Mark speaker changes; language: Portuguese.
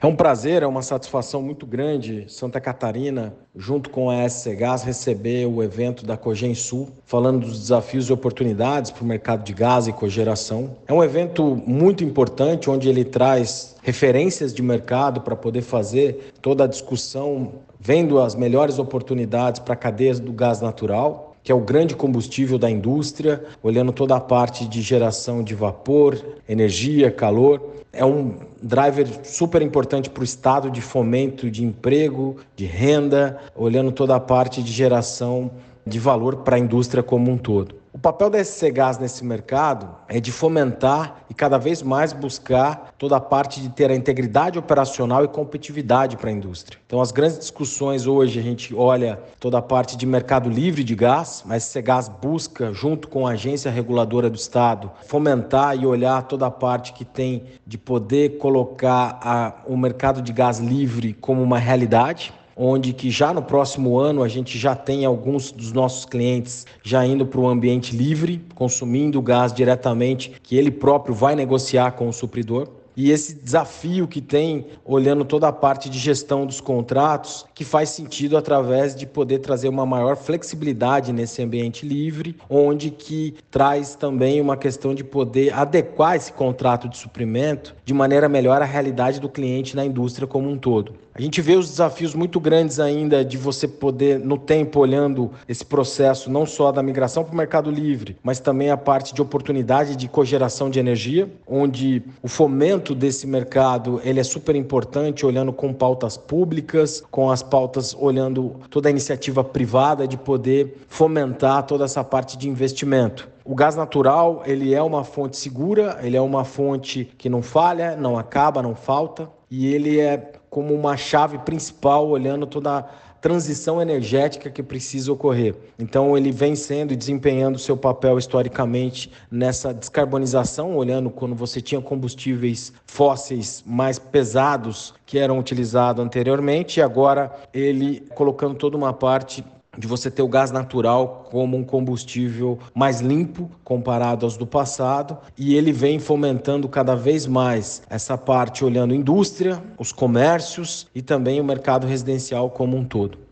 Speaker 1: É um prazer, é uma satisfação muito grande, Santa Catarina, junto com a SC Gás, receber o evento da Cogensul, falando dos desafios e oportunidades para o mercado de gás e cogeração. É um evento muito importante, onde ele traz referências de mercado para poder fazer toda a discussão, vendo as melhores oportunidades para a cadeia do gás natural, que é o grande combustível da indústria, olhando toda a parte de geração de vapor, energia, calor. É um driver super importante para o estado de fomento de emprego, de renda, olhando toda a parte de geração de valor para a indústria como um todo. O papel da SC Gás nesse mercado é de fomentar e cada vez mais buscar toda a parte de ter a integridade operacional e competitividade para a indústria. Então, as grandes discussões hoje, a gente olha toda a parte de mercado livre de gás, mas a SC Gás busca, junto com a agência reguladora do Estado, fomentar e olhar toda a parte que tem de poder colocar o mercado de gás livre como uma realidade, onde que já no próximo ano a gente já tem alguns dos nossos clientes já indo para o ambiente livre, consumindo o gás diretamente, que ele próprio vai negociar com o supridor. E esse desafio que tem, olhando toda a parte de gestão dos contratos, que faz sentido através de poder trazer uma maior flexibilidade nesse ambiente livre, onde que traz também uma questão de poder adequar esse contrato de suprimento de maneira melhor à realidade do cliente na indústria como um todo. A gente vê os desafios muito grandes ainda de você poder, no tempo, olhando esse processo não só da migração para o mercado livre, mas também a parte de oportunidade de cogeração de energia, onde o fomento desse mercado ele é super importante, olhando com pautas públicas, com as pautas olhando toda a iniciativa privada de poder fomentar toda essa parte de investimento. O gás natural, ele é uma fonte segura, ele é uma fonte que não falha, não acaba, não falta, e ele é como uma chave principal olhando toda a transição energética que precisa ocorrer. Então ele vem sendo e desempenhando seu papel historicamente nessa descarbonização, olhando quando você tinha combustíveis fósseis mais pesados que eram utilizados anteriormente, e agora ele colocando toda uma parte de você ter o gás natural como um combustível mais limpo comparado aos do passado, e ele vem fomentando cada vez mais essa parte olhando a indústria, os comércios e também o mercado residencial como um todo.